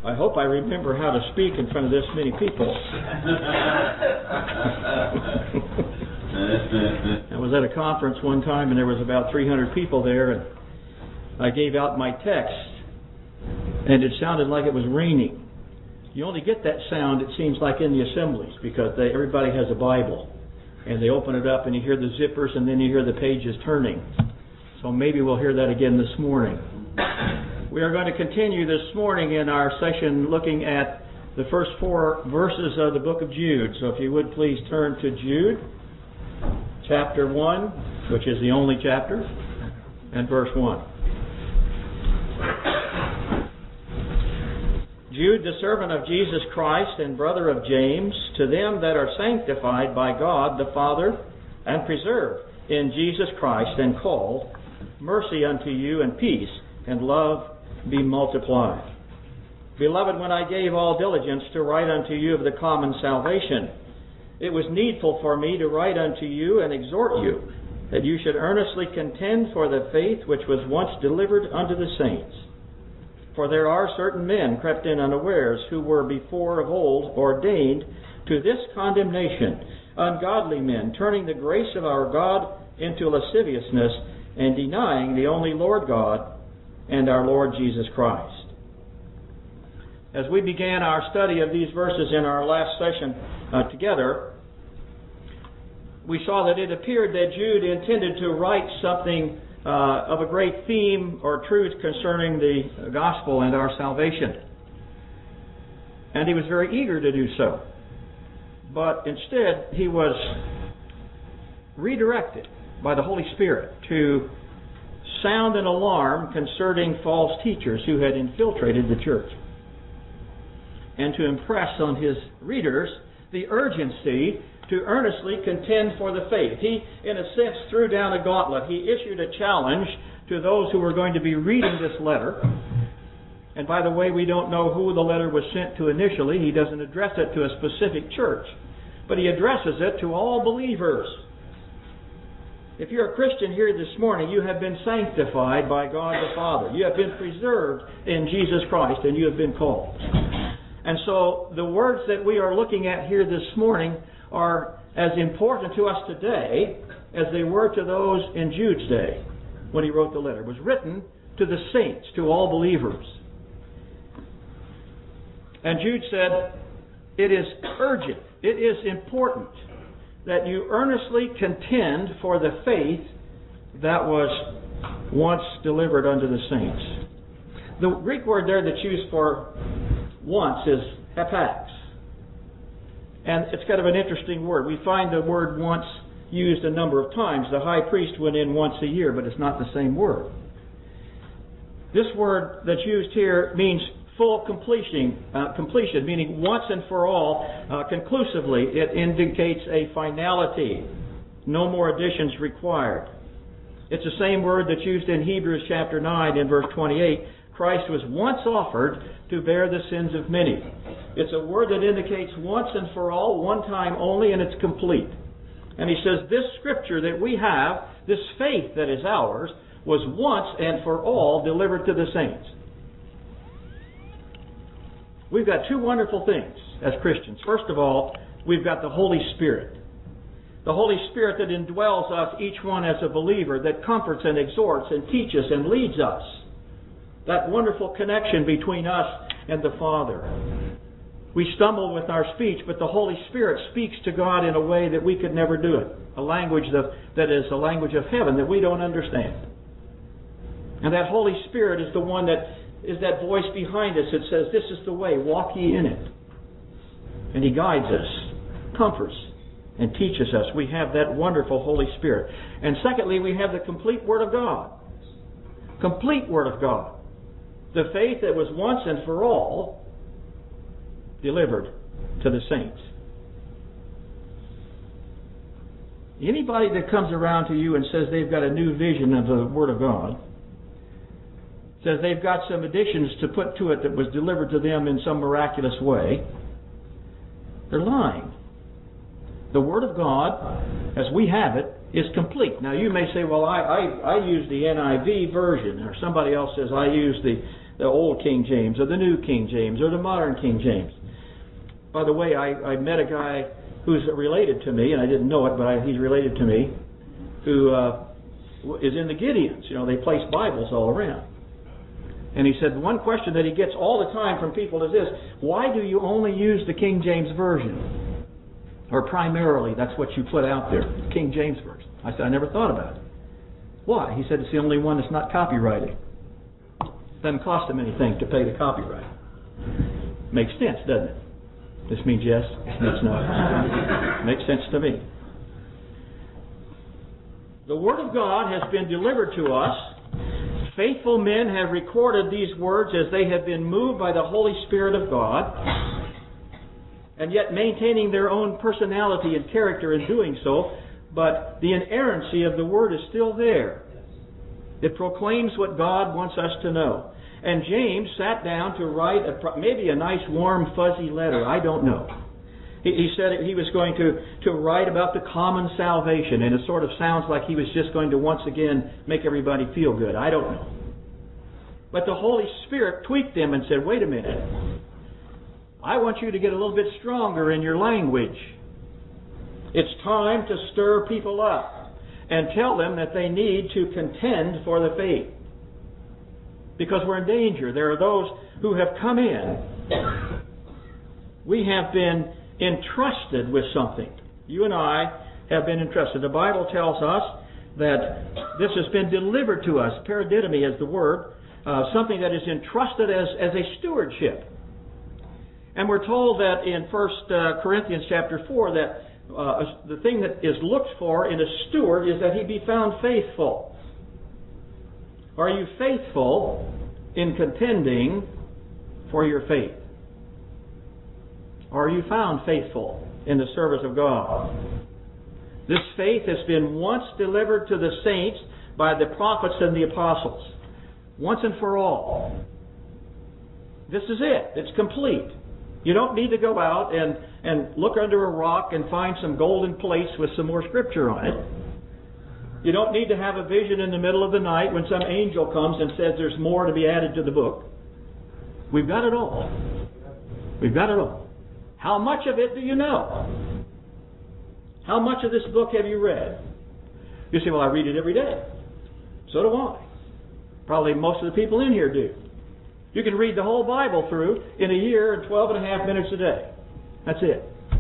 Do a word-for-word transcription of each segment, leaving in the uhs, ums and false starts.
I hope I remember how to speak in front of this many people. I was at a conference one time and there was about three hundred people there, and I gave out my text and it sounded like it was raining. You only get that sound, it seems like, in the assemblies because they, everybody has a Bible and they open it up and you hear the zippers and then you hear the pages turning. So maybe we'll hear that again this morning. We are going to continue this morning in our session looking at the first four verses of the book of Jude. So if you would please turn to Jude, chapter one, which is the only chapter, and verse one. Jude, the servant of Jesus Christ and brother of James, to them that are sanctified by God the Father and preserved in Jesus Christ and called, mercy unto you and peace and love be multiplied. Beloved, when I gave all diligence to write unto you of the common salvation, it was needful for me to write unto you and exhort you, that you should earnestly contend for the faith which was once delivered unto the saints. For there are certain men crept in unawares, who were before of old ordained to this condemnation, ungodly men, turning the grace of our God into lasciviousness, and denying the only Lord God and our Lord Jesus Christ. As we began our study of these verses in our last session uh, together, we saw that it appeared that Jude intended to write something uh, of a great theme or truth concerning the gospel and our salvation. And he was very eager to do so. But instead, he was redirected by the Holy Spirit to sound an alarm concerning false teachers who had infiltrated the church, and to impress on his readers the urgency to earnestly contend for the faith. He, in a sense, threw down a gauntlet. He issued a challenge to those who were going to be reading this letter. And by the way, we don't know who the letter was sent to initially. He doesn't address it to a specific church, but he addresses it to all believers. If you're a Christian here this morning, you have been sanctified by God the Father. You have been preserved in Jesus Christ, and you have been called. And so the words that we are looking at here this morning are as important to us today as they were to those in Jude's day when he wrote the letter. It was written to the saints, to all believers. And Jude said, it is urgent, it is important that you earnestly contend for the faith that was once delivered unto the saints. The Greek word there that's used for once is hapax. And it's kind of an interesting word. We find the word once used a number of times. The high priest went in once a year, but it's not the same word. This word that's used here means full completion, uh, completion, meaning once and for all, uh, conclusively. It indicates a finality. No more additions required. It's the same word that's used in Hebrews chapter nine in verse twenty-eight. Christ was once offered to bear the sins of many. It's a word that indicates once and for all, one time only, and it's complete. And he says this scripture that we have, this faith that is ours, was once and for all delivered to the saints. We've got two wonderful things as Christians. First of all, we've got the Holy Spirit. The Holy Spirit that indwells us, each one as a believer, that comforts and exhorts and teaches and leads us. That wonderful connection between us and the Father. We stumble with our speech, but the Holy Spirit speaks to God in a way that we could never do it. A language that, that is a language of heaven that we don't understand. And that Holy Spirit is the one that is that voice behind us that says, this is the way, walk ye in it. And He guides us, comforts, and teaches us. We have that wonderful Holy Spirit. And secondly, we have the complete Word of God. Complete Word of God. The faith that was once and for all delivered to the saints. Anybody that comes around to you and says they've got a new vision of the Word of God, says they've got some additions to put to it that was delivered to them in some miraculous way, they're lying. The Word of God, as we have it, is complete. Now you may say, well, I, I, I use the N I V version, or somebody else says I use the, the old King James or the new King James or the modern King James. By the way, I, I met a guy who's related to me, and I didn't know it, but I, he's related to me, who uh, is in the Gideons. You know, they place Bibles all around. And he said one question that he gets all the time from people is this: why do you only use the King James Version? Or primarily, that's what you put out there, King James Version. I said, I never thought about it. Why? He said, it's the only one that's not copyrighted. Doesn't cost them anything to pay the copyright. Makes sense, doesn't it? This means yes, this means no. Makes sense to me. The Word of God has been delivered to us. Faithful men have recorded these words as they have been moved by the Holy Spirit of God, and yet maintaining their own personality and character in doing so, but the inerrancy of the Word is still there. It proclaims what God wants us to know. And James sat down to write a, maybe a nice, warm, fuzzy letter. I don't know. He, he said he was going to, to write about the common salvation, and it sort of sounds like he was just going to once again make everybody feel good. I don't know. But the Holy Spirit tweaked them and said, wait a minute. I want you to get a little bit stronger in your language. It's time to stir people up and tell them that they need to contend for the faith. Because we're in danger. There are those who have come in. We have been entrusted with something. You and I have been entrusted. The Bible tells us that this has been delivered to us. Paradidomi is the word. Uh, something that is entrusted as, as a stewardship. And we're told that in First Corinthians chapter four that uh, the thing that is looked for in a steward is that he be found faithful. Are you faithful in contending for your faith? Are you found faithful in the service of God? This faith has been once delivered to the saints by the prophets and the apostles. Once and for all. This is it. It's complete. You don't need to go out and, and look under a rock and find some golden plates with some more scripture on it. You don't need to have a vision in the middle of the night when some angel comes and says there's more to be added to the book. We've got it all. We've got it all. How much of it do you know? How much of this book have you read? You say, well, I read it every day. So do I. Probably most of the people in here do. You can read the whole Bible through in a year and twelve and a half minutes a day. That's it.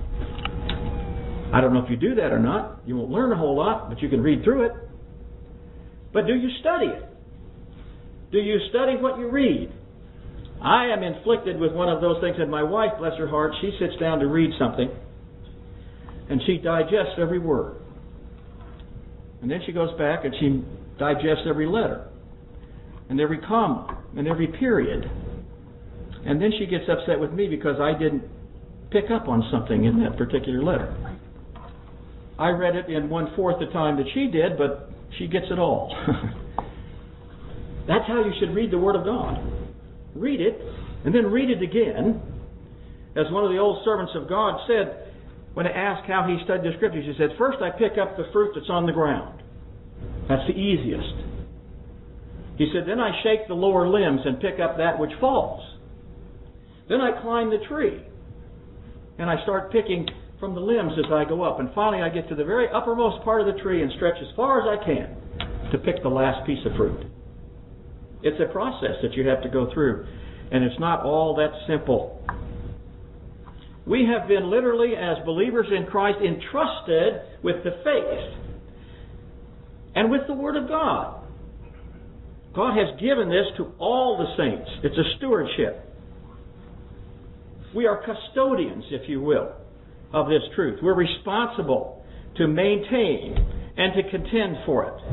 I don't know if you do that or not. You won't learn a whole lot, but you can read through it. But do you study it? Do you study what you read? I am inflicted with one of those things, and my wife, bless her heart, she sits down to read something, and she digests every word. And then she goes back and she digests every letter, and every comma, and every period. And then she gets upset with me because I didn't pick up on something in that particular letter. I read it in one-fourth the time that she did, but she gets it all. That's how you should read the Word of God. Read it, and then read it again. As one of the old servants of God said, when asked how he studied the Scriptures, he said, first I pick up the fruit that's on the ground. That's the easiest. He said, then I shake the lower limbs and pick up that which falls. Then I climb the tree, and I start picking from the limbs as I go up. And finally I get to the very uppermost part of the tree and stretch as far as I can to pick the last piece of fruit. It's a process that you have to go through, and it's not all that simple. We have been literally, as believers in Christ, entrusted with the faith and with the Word of God. God has given this to all the saints. It's a stewardship. We are custodians, if you will, of this truth. We're responsible to maintain and to contend for it.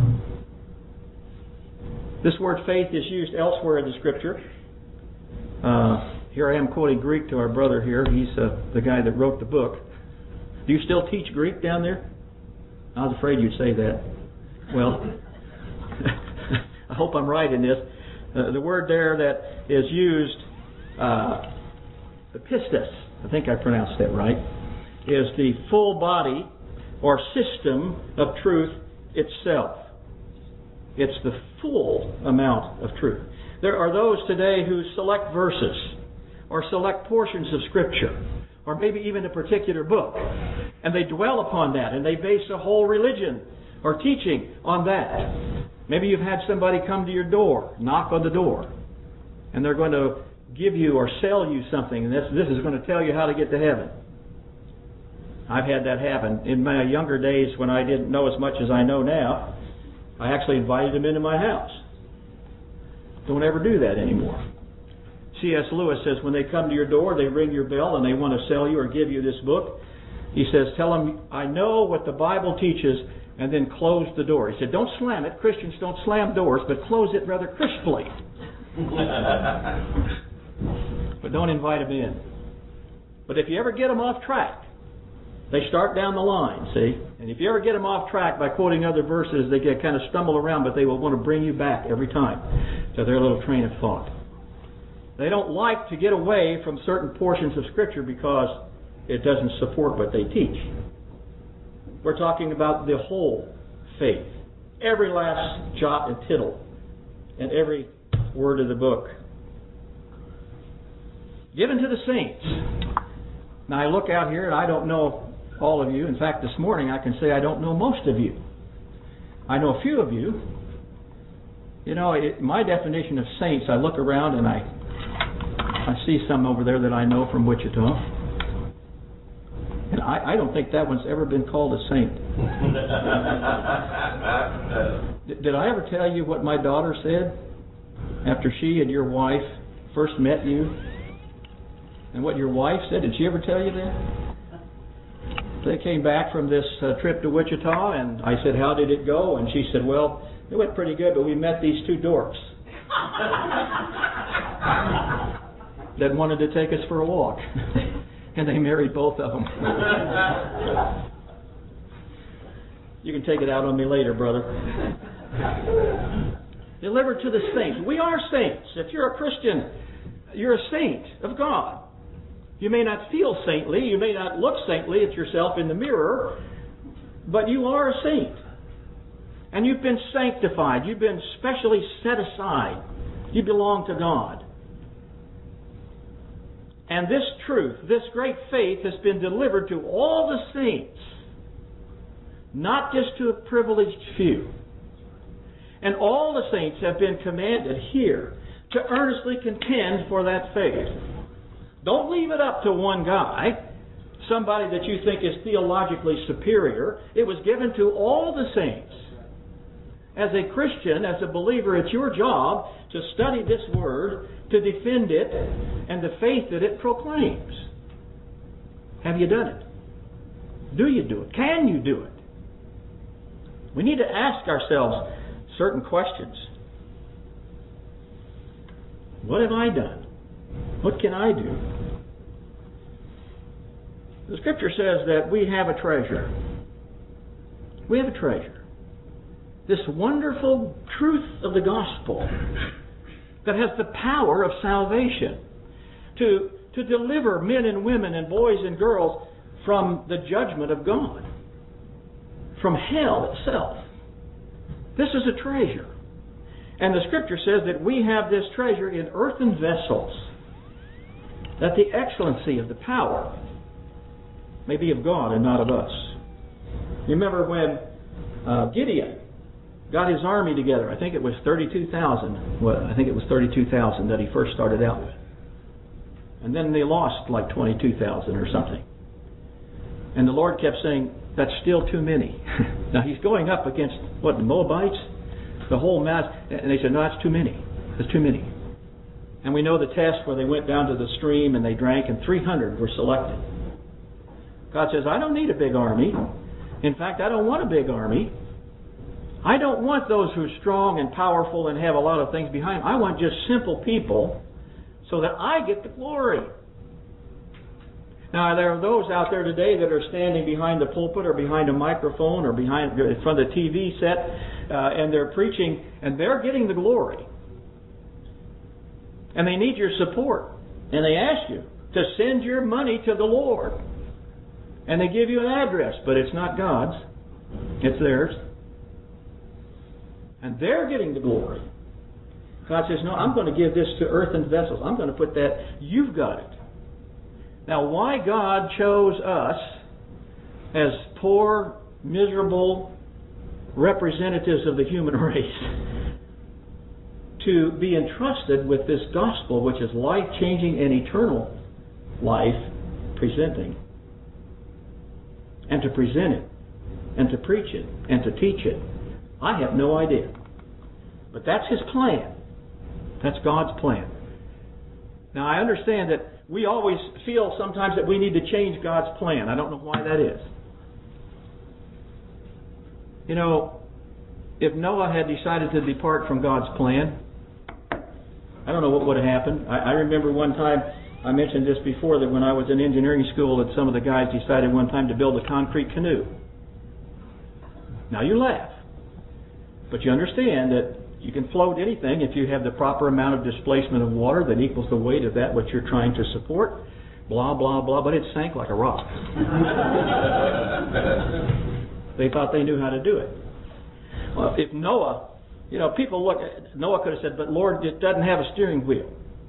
This word faith is used elsewhere in the Scripture. Uh, here I am quoting Greek to our brother here. He's uh, the guy that wrote the book. Do you still teach Greek down there? I was afraid you'd say that. Well, I hope I'm right in this. Uh, the word there that is used, uh, pistis, I think I pronounced that right, is the full body or system of truth itself. It's the full amount of truth. There are those today who select verses or select portions of Scripture or maybe even a particular book, and they dwell upon that and they base a whole religion or teaching on that. Maybe you've had somebody come to your door, knock on the door, and they're going to give you or sell you something, and this, this is going to tell you how to get to heaven. I've had that happen. In my younger days, when I didn't know as much as I know now, I actually invited them into my house. Don't ever do that anymore. C S Lewis says when they come to your door, they ring your bell and they want to sell you or give you this book. He says, tell them, I know what the Bible teaches, and then close the door. He said, don't slam it. Christians don't slam doors, but close it rather crisply. But don't invite them in. But if you ever get them off track, they start down the line, see? And if you ever get them off track by quoting other verses, they get kind of stumble around, but they will want to bring you back every time to their little train of thought. They don't like to get away from certain portions of Scripture because it doesn't support what they teach. We're talking about the whole faith. Every last jot and tittle and every word of the book. Given to the saints. Now I look out here and I don't know all of you. In fact, this morning I can say I don't know most of you. I know a few of you. You know, it, my definition of saints, I look around and I I see some over there that I know from Wichita. And I, I don't think that one's ever been called a saint. did, did I ever tell you what my daughter said after she and your wife first met you? And what your wife said? Did she ever tell you that? They came back from this uh, trip to Wichita, and I said, how did it go? And she said, well, it went pretty good, but we met these two dorks that wanted to take us for a walk. And they married both of them. You can take it out on me later, brother. Delivered to the saints. We are saints. If you're a Christian, you're a saint of God. You may not feel saintly, you may not look saintly at yourself in the mirror, but you are a saint. And you've been sanctified. You've been specially set aside. You belong to God. And this truth, this great faith, has been delivered to all the saints, not just to a privileged few. And all the saints have been commanded here to earnestly contend for that faith. Don't leave it up to one guy, somebody that you think is theologically superior. It was given to all the saints. As a Christian, as a believer, it's your job to study this Word, to defend it, and the faith that it proclaims. Have you done it? Do you do it? Can you do it? We need to ask ourselves certain questions. What have I done? What can I do? The Scripture says that we have a treasure. We have a treasure. This wonderful truth of the gospel that has the power of salvation to, to deliver men and women and boys and girls from the judgment of God, from hell itself. This is a treasure. And the Scripture says that we have this treasure in earthen vessels, that the excellency of the power may be of God and not of us. You remember when uh, Gideon got his army together. I think it was thirty-two thousand. Well, I think it was thirty-two thousand that he first started out with. And then they lost like twenty-two thousand or something. And the Lord kept saying, that's still too many. Now he's going up against, what, the Moabites? The whole mass. And they said, no, that's too many. That's too many. And we know the test where they went down to the stream and they drank and three hundred were selected. God says, I don't need a big army. In fact, I don't want a big army. I don't want those who are strong and powerful and have a lot of things behind them. I want just simple people so that I get the glory. Now, there are those out there today that are standing behind the pulpit or behind a microphone or behind in front of the T V set uh, and they're preaching and they're getting the glory. And they need your support. And they ask you to send your money to the Lord. And they give you an address, but it's not God's. It's theirs. And they're getting the glory. God says, no, I'm going to give this to earthen vessels. I'm going to put that, you've got it. Now, why God chose us as poor, miserable representatives of the human race to be entrusted with this gospel, which is life-changing and eternal life presenting, and to present it, and to preach it, and to teach it, I have no idea. But that's His plan. That's God's plan. Now, I understand that we always feel sometimes that we need to change God's plan. I don't know why that is. You know, if Noah had decided to depart from God's plan, I don't know what would have happened. I, I remember one time, I mentioned this before, that when I was in engineering school, that some of the guys decided one time to build a concrete canoe. Now you laugh. But you understand that you can float anything if you have the proper amount of displacement of water that equals the weight of that which you're trying to support. Blah, blah, blah. But it sank like a rock. They thought they knew how to do it. Well, if Noah, you know, people look, Noah could have said, but Lord, it doesn't have a steering wheel.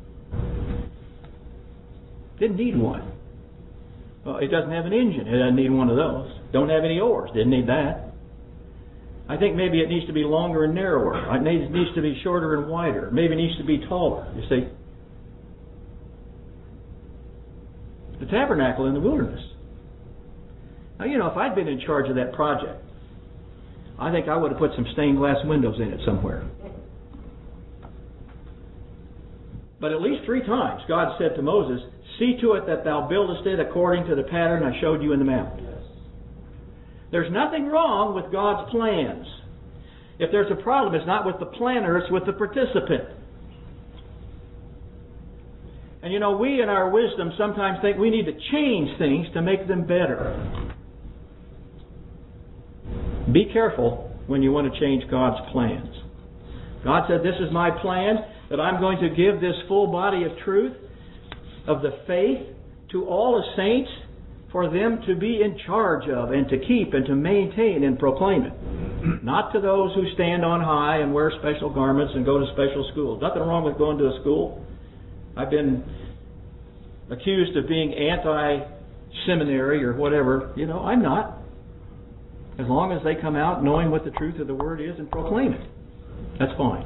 Didn't need one. Well, it doesn't have an engine. It doesn't need one of those. Don't have any oars. Didn't need that. I think maybe it needs to be longer and narrower. It needs, needs to be shorter and wider. Maybe it needs to be taller. You see, the tabernacle in the wilderness. Now, you know, if I'd been in charge of that project, I think I would have put some stained glass windows in it somewhere. But at least three times God said to Moses, see to it that thou buildest it according to the pattern I showed you in the mount. There's nothing wrong with God's plans. If there's a problem, it's not with the planner, it's with the participant. And you know, we in our wisdom sometimes think we need to change things to make them better. Be careful when you want to change God's plans. God said, this is my plan, that I'm going to give this full body of truth, of the faith, to all the saints, for them to be in charge of and to keep and to maintain and proclaim it. Not to those who stand on high and wear special garments and go to special schools. Nothing wrong with going to a school. I've been accused of being anti-seminary or whatever. You know, I'm not. As long as they come out knowing what the truth of the Word is and proclaim it. That's fine.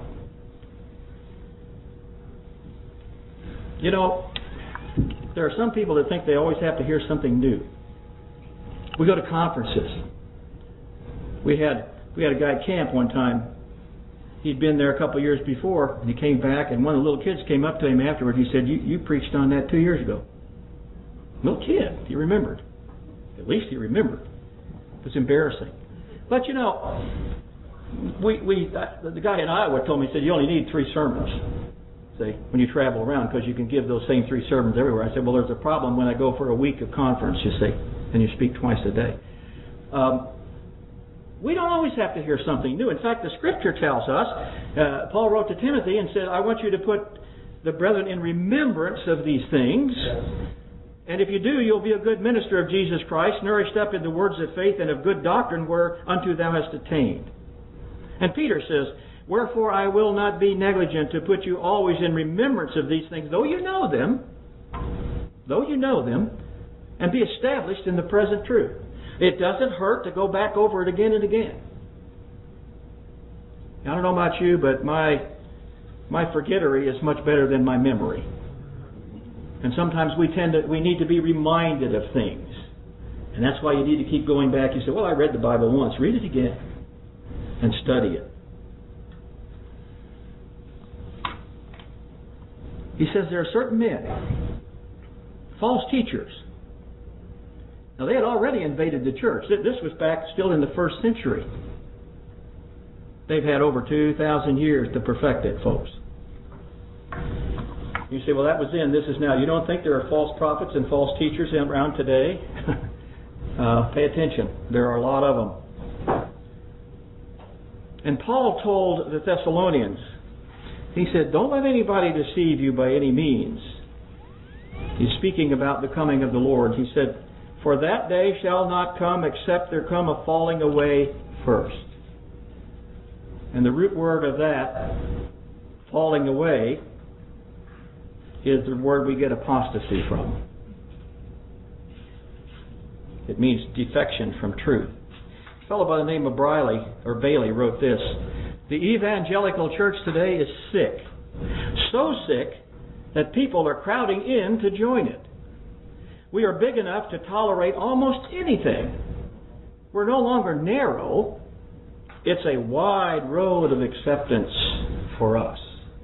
You know, there are some people that think they always have to hear something new. We go to conferences. We had we had a guy at camp one time. He'd been there a couple of years before, and he came back, and one of the little kids came up to him afterward. He said, you, you preached on that two years ago. Little kid, he remembered. At least he remembered. It was embarrassing. But you know, we we uh, the guy in Iowa told me, he said, you only need three sermons. See, when you travel around, because you can give those same three sermons everywhere. I said, well, there's a problem when I go for a week of conference, you see, and you speak twice a day. Um, we don't always have to hear something new. In fact, the Scripture tells us, uh, Paul wrote to Timothy and said, I want you to put the brethren in remembrance of these things. And if you do, you'll be a good minister of Jesus Christ, nourished up in the words of faith and of good doctrine whereunto thou hast attained. And Peter says, wherefore I will not be negligent to put you always in remembrance of these things, though you know them, though you know them, and be established in the present truth. It doesn't hurt to go back over it again and again. I don't know about you, but my my forgettery is much better than my memory. And sometimes we tend to we need to be reminded of things. And that's why you need to keep going back. You say, well, I read the Bible once. Read it again and study it. He says there are certain men, false teachers. Now, they had already invaded the church. This was back still in the first century. They've had over two thousand years to perfect it, folks. You say, well, that was then, this is now. You don't think there are false prophets and false teachers around today? uh, pay attention. There are a lot of them. And Paul told the Thessalonians, he said, don't let anybody deceive you by any means. He's speaking about the coming of the Lord. He said, for that day shall not come except there come a falling away first. And the root word of that, falling away is the word we get apostasy from. It means defection from truth. A fellow by the name of Briley, or Bailey, wrote this: the evangelical church today is sick. So sick that people are crowding in to join it. We are big enough to tolerate almost anything. We're no longer narrow. It's a wide road of acceptance for us.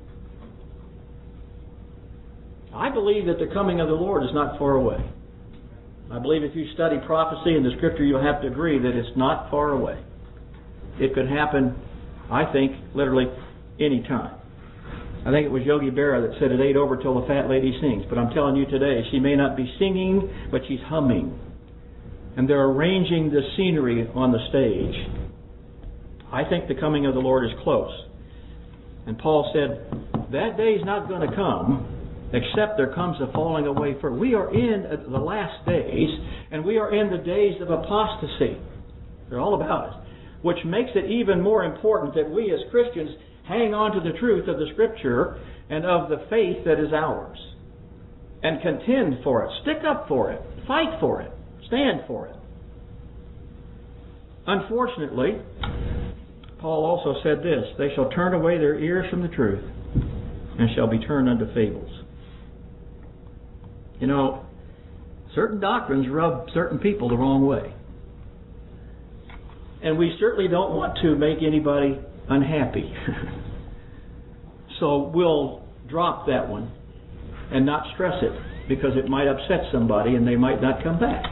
I believe that the coming of the Lord is not far away. I believe if you study prophecy in the Scripture, you'll have to agree that it's not far away. It could happen, I think, literally any time. I think it was Yogi Berra that said it ain't over till the fat lady sings. But I'm telling you today, she may not be singing, but she's humming. And they're arranging the scenery on the stage. I think the coming of the Lord is close. And Paul said, that day is not going to come except there comes a falling away first. We are in the last days, and we are in the days of apostasy. They're all about it. Which makes it even more important that we as Christians hang on to the truth of the Scripture and of the faith that is ours. And contend for it. Stick up for it. Fight for it. Stand for it. Unfortunately, Paul also said this: they shall turn away their ears from the truth and shall be turned unto fables. You know, certain doctrines rub certain people the wrong way. And we certainly don't want to make anybody unhappy. So we'll drop that one and not stress it, because it might upset somebody and they might not come back.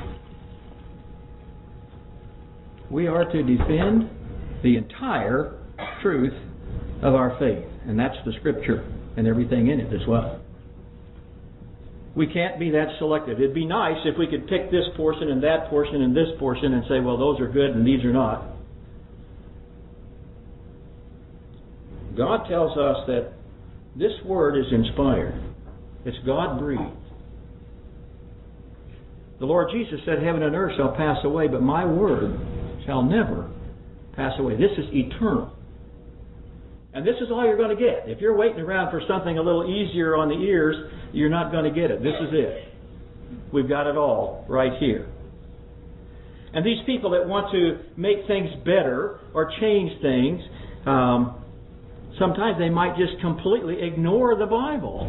We are to defend the entire truth of our faith, and that's the Scripture and everything in it as well. We can't be that selective. It'd be nice if we could pick this portion and that portion and this portion and say, well, those are good and these are not. God tells us that this Word is inspired. It's God-breathed. The Lord Jesus said, heaven and earth shall pass away, but my Word shall never pass away. This is eternal. And this is all you're going to get. If you're waiting around for something a little easier on the ears, you're not going to get it. This is it. We've got it all right here. And these people that want to make things better or change things, um, sometimes they might just completely ignore the Bible.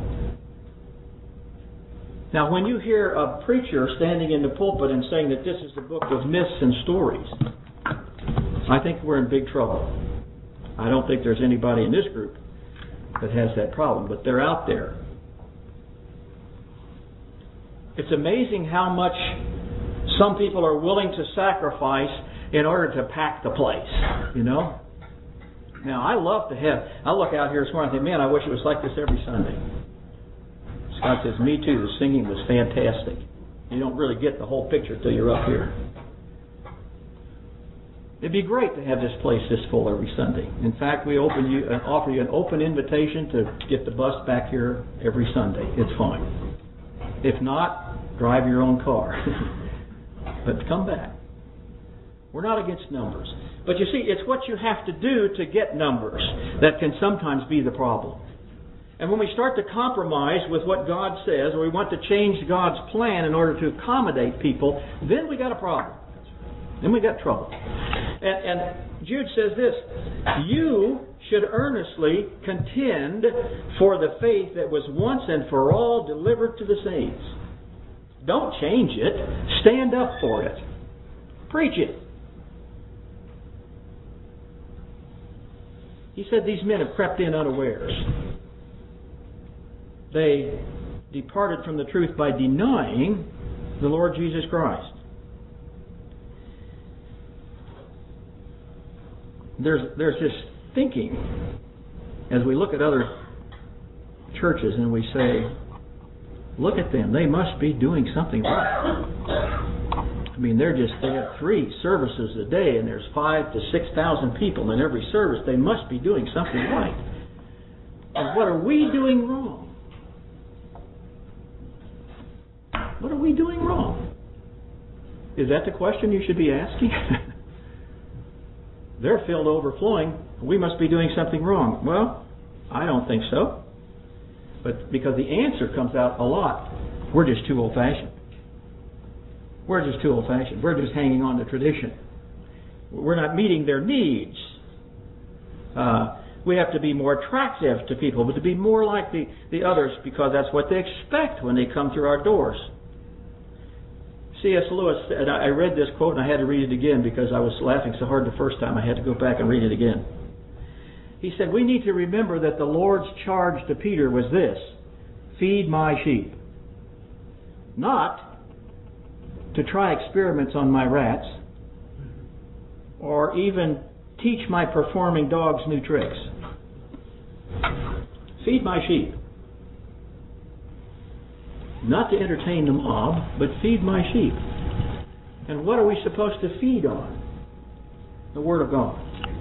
Now, when you hear a preacher standing in the pulpit and saying that this is the book of myths and stories, I think we're in big trouble. I don't think there's anybody in this group that has that problem, but they're out there. It's amazing how much some people are willing to sacrifice in order to pack the place, you know? Now, I love to have, I look out here this morning and think, man, I wish it was like this every Sunday. Scott says, me too, the singing was fantastic. You don't really get the whole picture till you're up here. It'd be great to have this place this full every Sunday. In fact, we open you and offer you an open invitation to get the bus back here every Sunday. It's fine. If not, drive your own car. But come back. We're not against numbers. But you see, it's what you have to do to get numbers that can sometimes be the problem. And when we start to compromise with what God says, or we want to change God's plan in order to accommodate people, then we got a problem. Then we got trouble. And, and Jude says this: you should earnestly contend for the faith that was once and for all delivered to the saints. Don't change it. Stand up for it. Preach it. He said these men have crept in unawares. They departed from the truth by denying the Lord Jesus Christ. There's there's this thinking as we look at other churches and we say, look at them, they must be doing something right. I mean, they're just, they have three services a day and there's five to six thousand people in every service. They must be doing something right. And what are we doing wrong? What are we doing wrong? Is that the question you should be asking? They're filled overflowing. We must be doing something wrong. Well, I don't think so. But because the answer comes out a lot, we're just too old-fashioned. We're just too old-fashioned. We're just hanging on to tradition. We're not meeting their needs. Uh, we have to be more attractive to people, but to be more like the, the others, because that's what they expect when they come through our doors. C S Lewis, and I read this quote and I had to read it again because I was laughing so hard the first time I had to go back and read it again. He said, we need to remember that the Lord's charge to Peter was this: feed my sheep. Not to try experiments on my rats, or even teach my performing dogs new tricks. Feed my sheep. Not to entertain the mob, but feed my sheep. And what are we supposed to feed on? The Word of God.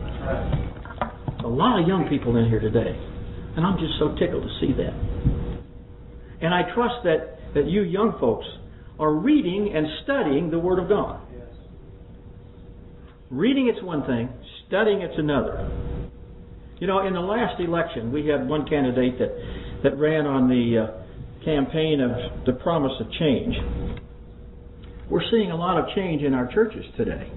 A lot of young people in here today, and I'm just so tickled to see that. And I trust that, that you young folks are reading and studying the Word of God. Yes. Reading it's one thing, studying it's another. You know, in the last election, we had one candidate that, that ran on the uh, campaign of the promise of change. We're seeing a lot of change in our churches today.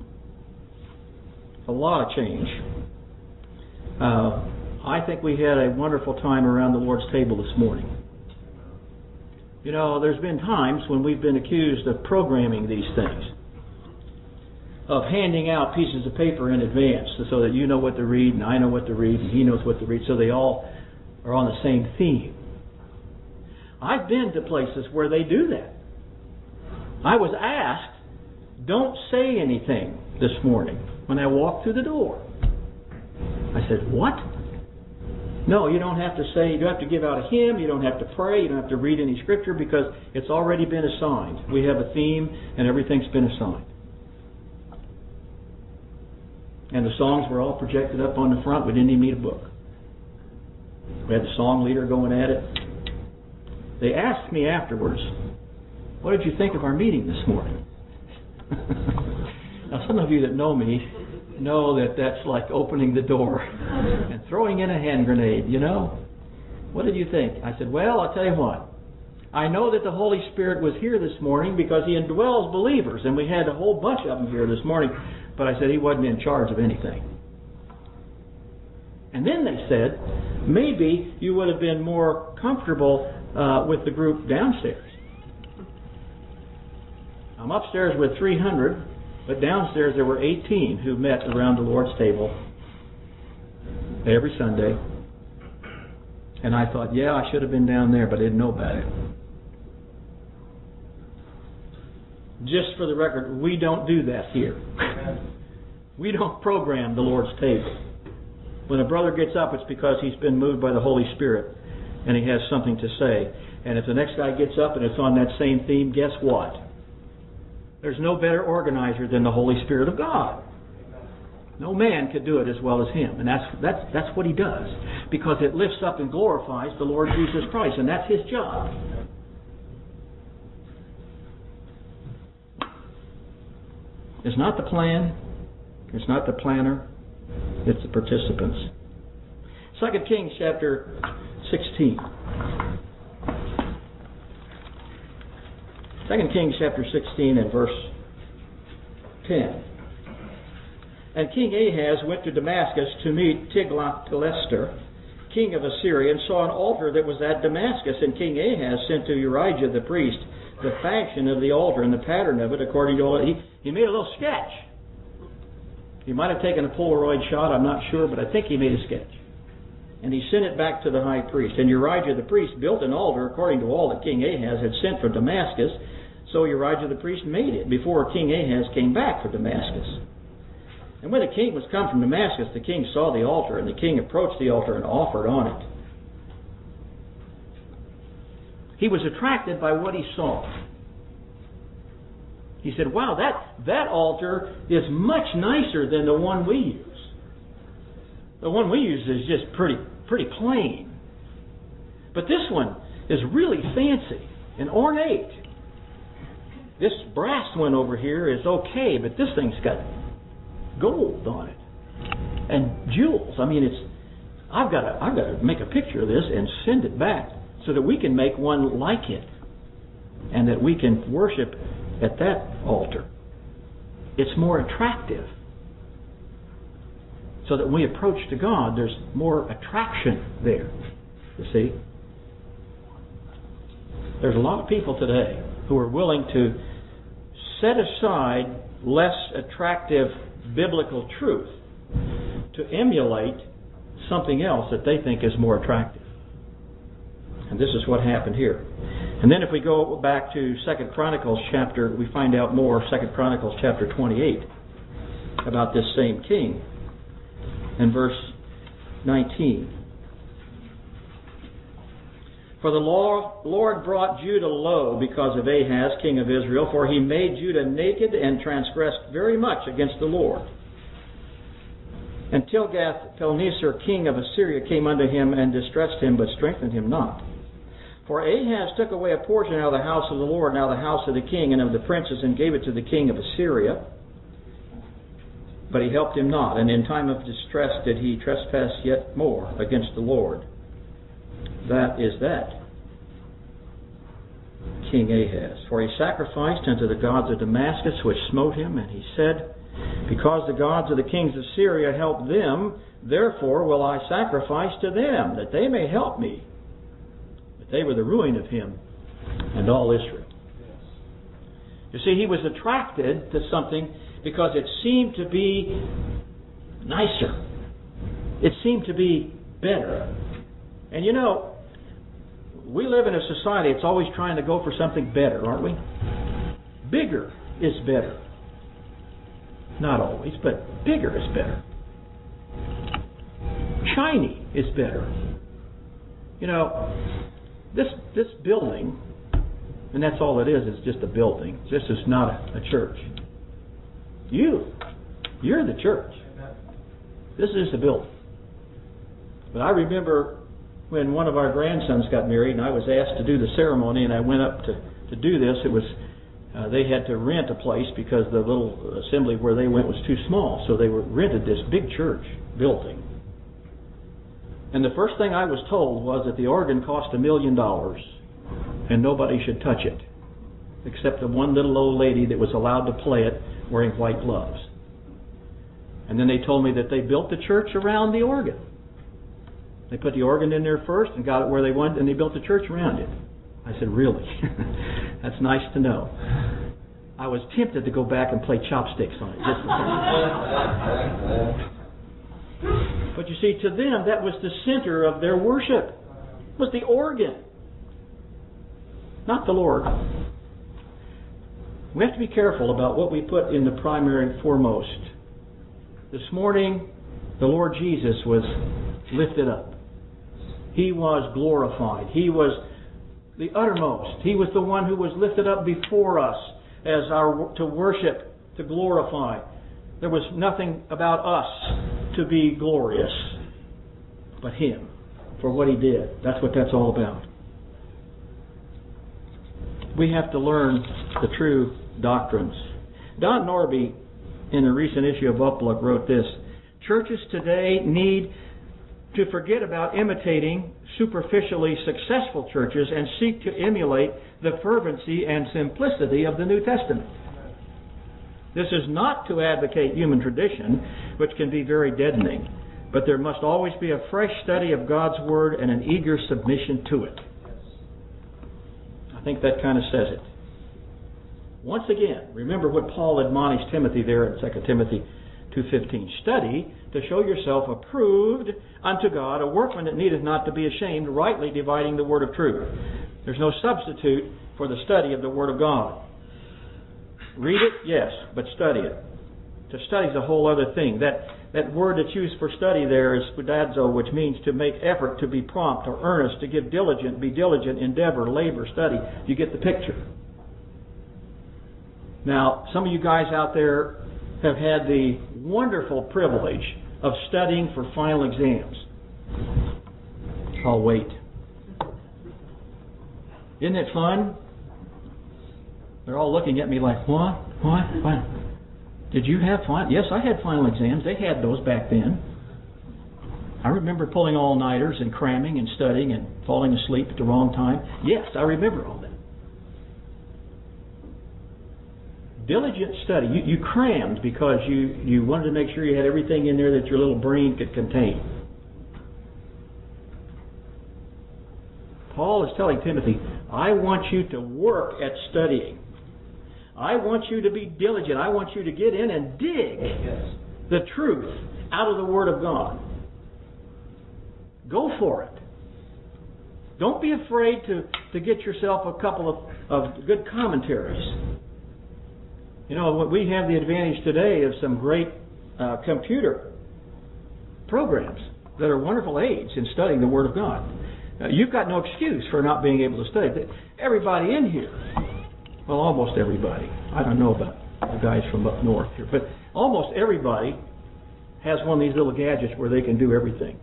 A lot of change. Uh, I think we had a wonderful time around the Lord's table this morning. You know, there's been times when we've been accused of programming these things, of handing out pieces of paper in advance so that you know what to read and I know what to read and he knows what to read, so they all are on the same theme. I've been to places where they do that. I was asked, don't say anything this morning when I walked through the door. I said, what? No, you don't have to say, you don't have to give out a hymn, you don't have to pray, you don't have to read any scripture, because it's already been assigned. We have a theme and everything's been assigned. And the songs were all projected up on the front. We didn't even need a book. We had the song leader going at it. They asked me afterwards, what did you think of our meeting this morning? Now, some of you that know me know that that's like opening the door and throwing in a hand grenade, you know. What did you think? I said, well, I'll tell you what. I know that the Holy Spirit was here this morning because He indwells believers, and we had a whole bunch of them here this morning, but I said He wasn't in charge of anything. And then they said, maybe you would have been more comfortable uh, with the group downstairs. I'm upstairs with three hundred, but downstairs there were eighteen who met around the Lord's table every Sunday. And I thought, yeah, I should have been down there, but I didn't know about it. Just for the record, we don't do that here. We don't program the Lord's table. When a brother gets up, it's because he's been moved by the Holy Spirit and he has something to say. And if the next guy gets up and it's on that same theme, guess what? There's no better organizer than the Holy Spirit of God. No man could do it as well as Him. And that's, that's, that's what He does. Because it lifts up and glorifies the Lord Jesus Christ. And that's His job. It's not the plan. It's not the planner. It's the participants. Second Kings chapter sixteen. Second Kings chapter sixteen and verse ten. And King Ahaz went to Damascus to meet Tiglath-Pileser, king of Assyria, and saw an altar that was at Damascus. And King Ahaz sent to Urijah the priest the fashion of the altar and the pattern of it according to all. He, he made a little sketch. He might have taken a Polaroid shot, I'm not sure, but I think he made a sketch. And he sent it back to the high priest. And Urijah the priest built an altar according to all that King Ahaz had sent for Damascus. So Urijah the priest made it before King Ahaz came back for Damascus. And when the king was come from Damascus, the king saw the altar, and the king approached the altar and offered on it. He was attracted by what he saw. He said, wow, that, that altar is much nicer than the one we use. The one we use is just pretty, pretty plain. But this one is really fancy and ornate. This brass one over here is okay, but this thing's got gold on it and jewels. I mean, it's I've got to, I've got to make a picture of this and send it back so that we can make one like it and that we can worship at that altar. It's more attractive. So that when we approach to God, there's more attraction there. You see? There's a lot of people today who are willing to set aside less attractive biblical truth to emulate something else that they think is more attractive. And this is what happened here. And then if we go back to Second Chronicles chapter, we find out more, Second Chronicles chapter twenty-eight, about this same king. In verse nineteen. For the Lord brought Judah low because of Ahaz, king of Israel, for he made Judah naked and transgressed very much against the Lord. And Tilgath-Pilneser, king of Assyria, came unto him and distressed him, but strengthened him not. For Ahaz took away a portion out of the house of the Lord, and out of the house of the king, and of the princes, and gave it to the king of Assyria. But he helped him not, and in time of distress did he trespass yet more against the Lord. That is that King Ahaz. For he sacrificed unto the gods of Damascus, which smote him, and he said, because the gods of the kings of Syria helped them, therefore will I sacrifice to them, that they may help me. But they were the ruin of him and all Israel. You see, he was attracted to something because it seemed to be nicer. It seemed to be better. And you know, we live in a society that's always trying to go for something better, aren't we? Bigger is better. Not always, but bigger is better. Shiny is better. You know, this this building, and that's all it is, it's just a building. This is not a, a church. You, you're the church. This is the building. But I remember when one of our grandsons got married, and I was asked to do the ceremony, and I went up to, to do this. It was uh, they had to rent a place because the little assembly where they went was too small, so they were rented this big church building. And the first thing I was told was that the organ cost a million dollars, and nobody should touch it, except the one little old lady that was allowed to play it wearing white gloves. And then they told me that they built the church around the organ. They put the organ in there first and got it where they wanted, and they built the church around it. I said, really? That's nice to know. I was tempted to go back and play chopsticks on it. Just but you see, to them, that was the center of their worship. It was the organ, not the Lord. We have to be careful about what we put in the primary and foremost. This morning, the Lord Jesus was lifted up. He was glorified. He was the uttermost. He was the one who was lifted up before us as our to worship, to glorify. There was nothing about us to be glorious, but Him for what He did. That's what that's all about. We have to learn the true doctrines. Don Norby, in a recent issue of Uplook, wrote this: churches today need to forget about imitating superficially successful churches and seek to emulate the fervency and simplicity of the New Testament. This is not to advocate human tradition, which can be very deadening, but there must always be a fresh study of God's Word and an eager submission to it. I think that kind of says it. Once again, remember what Paul admonished Timothy there in Second Timothy two fifteen. Study to show yourself approved unto God, a workman that needeth not to be ashamed, rightly dividing the word of truth. There's no substitute for the study of the Word of God. Read it, yes, but study it. To study is a whole other thing. That that word that's used for study there is spoudazo, which means to make effort, to be prompt or earnest, to give diligent, be diligent, endeavor, labor, study. You get the picture. Now, some of you guys out there have had the wonderful privilege of studying for final exams. I'll wait. Isn't it fun? They're all looking at me like, what? What? What? Did you have final? Yes, I had final exams. They had those back then. I remember pulling all-nighters and cramming and studying and falling asleep at the wrong time. Yes, I remember all that. Diligent study. You, you crammed because you, you wanted to make sure you had everything in there that your little brain could contain. Paul is telling Timothy, I want you to work at studying. I want you to be diligent. I want you to get in and dig yes. the truth out of the Word of God. Go for it. Don't be afraid to, to get yourself a couple of, of good commentaries. You know, we have the advantage today of some great uh, computer programs that are wonderful aids in studying the Word of God. Uh, you've got no excuse for not being able to study. Everybody in here, well, almost everybody. I don't know about the guys from up north here, but almost everybody has one of these little gadgets where they can do everything.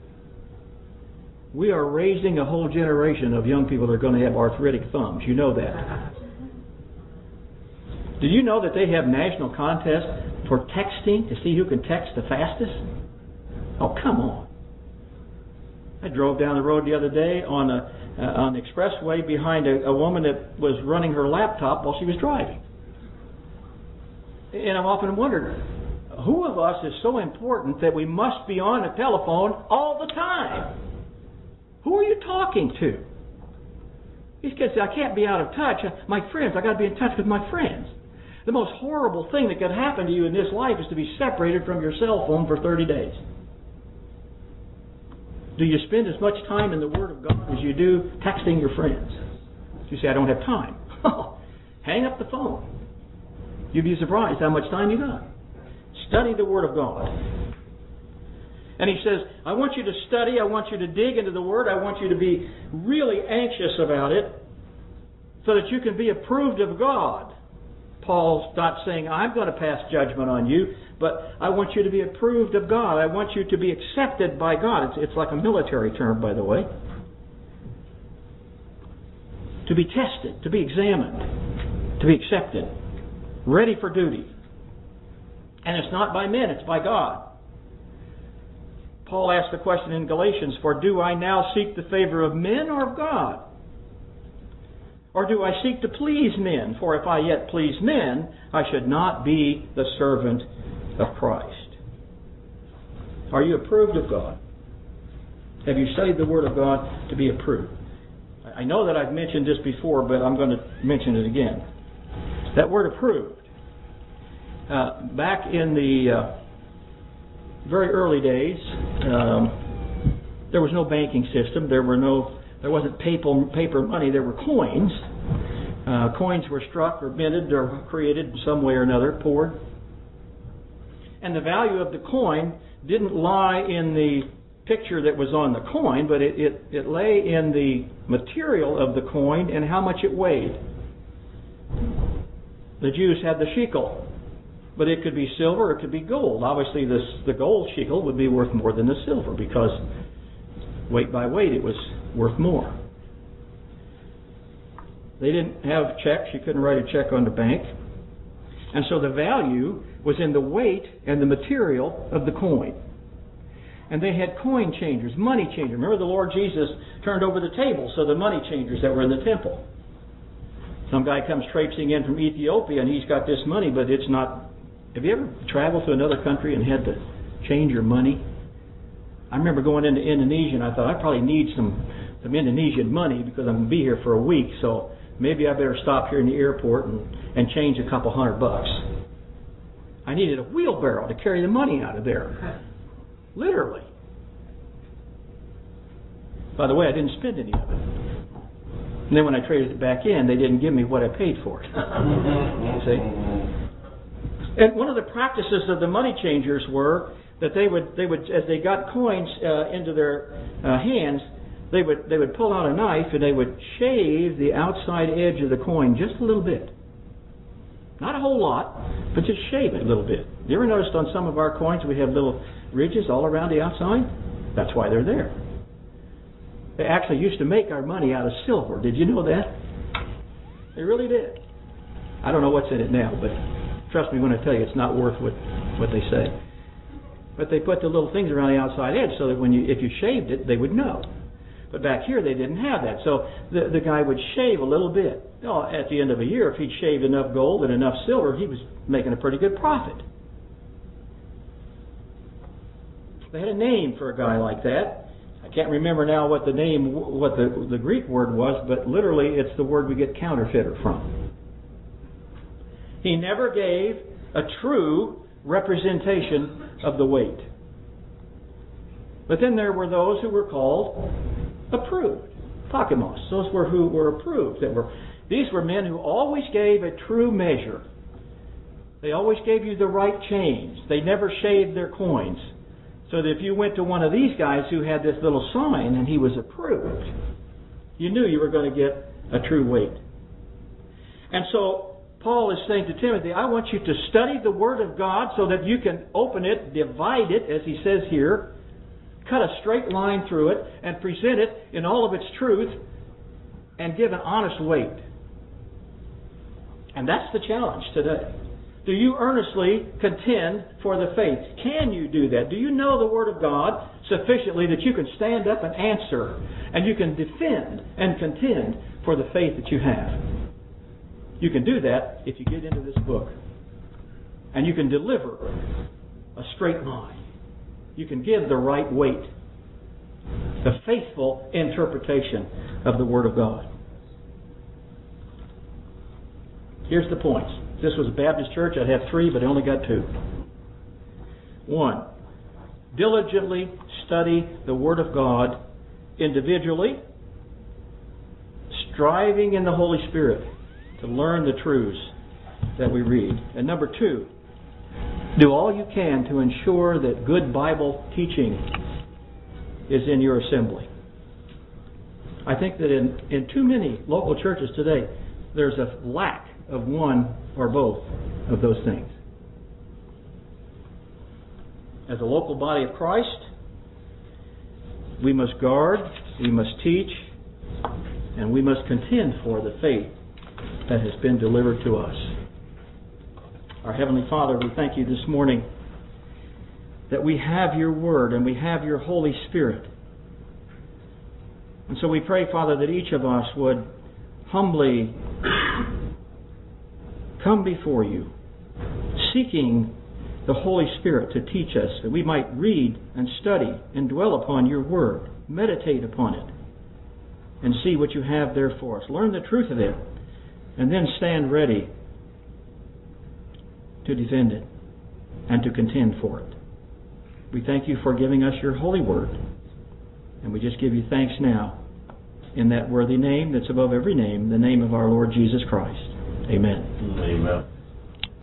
We are raising a whole generation of young people that are going to have arthritic thumbs. You know that. Do you know that they have national contests for texting to see who can text the fastest? Oh, come on. I drove down the road the other day on a uh, on the expressway behind a, a woman that was running her laptop while she was driving. And I've often wondered, who of us is so important that we must be on a telephone all the time? Who are you talking to? These kids say, I can't be out of touch. My friends, I've got to be in touch with my friends. The most horrible thing that could happen to you in this life is to be separated from your cell phone for thirty days. Do you spend as much time in the Word of God as you do texting your friends? You say, I don't have time. Hang up the phone. You'd be surprised how much time you got. Study the Word of God. And he says, I want you to study, I want you to dig into the Word, I want you to be really anxious about it so that you can be approved of God. Paul's not saying, I'm going to pass judgment on you, but I want you to be approved of God. I want you to be accepted by God. It's, it's like a military term, by the way. To be tested, to be examined, to be accepted, ready for duty. And it's not by men, it's by God. Paul asked the question in Galatians, for do I now seek the favor of men or of God? Or do I seek to please men? For if I yet please men, I should not be the servant of Christ. Are you approved of God? Have you studied the Word of God to be approved? I know that I've mentioned this before, but I'm going to mention it again. That word approved. Uh, back in the uh, very early days, um, there was no banking system. There were no There wasn't paper, paper money. There were coins. Uh, coins were struck or minted or created in some way or another, poured. And the value of the coin didn't lie in the picture that was on the coin, but it, it, it lay in the material of the coin and how much it weighed. The Jews had the shekel, but it could be silver, it could be gold. Obviously, this, the gold shekel would be worth more than the silver because weight by weight it was worth more. They didn't have checks. You couldn't write a check on the bank. And so the value was in the weight and the material of the coin. And they had coin changers, money changers. Remember the Lord Jesus turned over the table, so the money changers that were in the temple. Some guy comes traipsing in from Ethiopia and he's got this money, but it's not... Have you ever traveled to another country and had to change your money? I remember going into Indonesia and I thought, I probably need some, some Indonesian money because I'm going to be here for a week, so maybe I better stop here in the airport and, and change a couple hundred bucks. I needed a wheelbarrow to carry the money out of there. Literally. By the way, I didn't spend any of it. And then when I traded it back in, they didn't give me what I paid for it. See? And one of the practices of the money changers were that they would, they would, as they got coins uh, into their uh, hands, they would, they would pull out a knife and they would shave the outside edge of the coin just a little bit. Not a whole lot, but just shave it a little bit. You ever noticed on some of our coins we have little ridges all around the outside? That's why they're there. They actually used to make our money out of silver. Did you know that? They really did. I don't know what's in it now, but trust me when I tell you it's not worth what, what they say. but they put the little things around the outside edge so that when you, if you shaved it, they would know. But back here, they didn't have that. So the, the guy would shave a little bit. Oh, at the end of a year, if he'd shaved enough gold and enough silver, he was making a pretty good profit. They had a name for a guy like that. I can't remember now what the name, what the, the Greek word was, but literally it's the word we get counterfeiter from. He never gave a true representation of the weight. But then there were those who were called approved. Pakimos. Those were who were approved. That were, these were men who always gave a true measure. They always gave you the right change. They never shaved their coins. So that if you went to one of these guys who had this little sign and he was approved, you knew you were going to get a true weight. And so Paul is saying to Timothy, I want you to study the Word of God so that you can open it, divide it, as he says here, cut a straight line through it, and present it in all of its truth, and give an honest weight. And that's the challenge today. Do you earnestly contend for the faith? Can you do that? Do you know the Word of God sufficiently that you can stand up and answer, and you can defend and contend for the faith that you have? You can do that if you get into this book. And you can deliver a straight line. You can give the right weight. The faithful interpretation of the Word of God. Here's the points. If this was a Baptist church, I'd have three, but I only got two. One, diligently study the Word of God individually, striving in the Holy Spirit to learn the truths that we read. And number two, do all you can to ensure that good Bible teaching is in your assembly. I think that in, in too many local churches today, there's a lack of one or both of those things. As a local body of Christ, we must guard, we must teach, and we must contend for the faith that has been delivered to us. Our Heavenly Father, we thank you this morning that we have your Word and we have your Holy Spirit. And so we pray, Father, that each of us would humbly come before you, seeking the Holy Spirit to teach us, that we might read and study and dwell upon your Word, meditate upon it, and see what you have there for us. Learn the truth of it, and then stand ready to defend it and to contend for it. We thank you for giving us your holy word, and we just give you thanks now in that worthy name that's above every name, the name of our Lord Jesus Christ. Amen. Amen.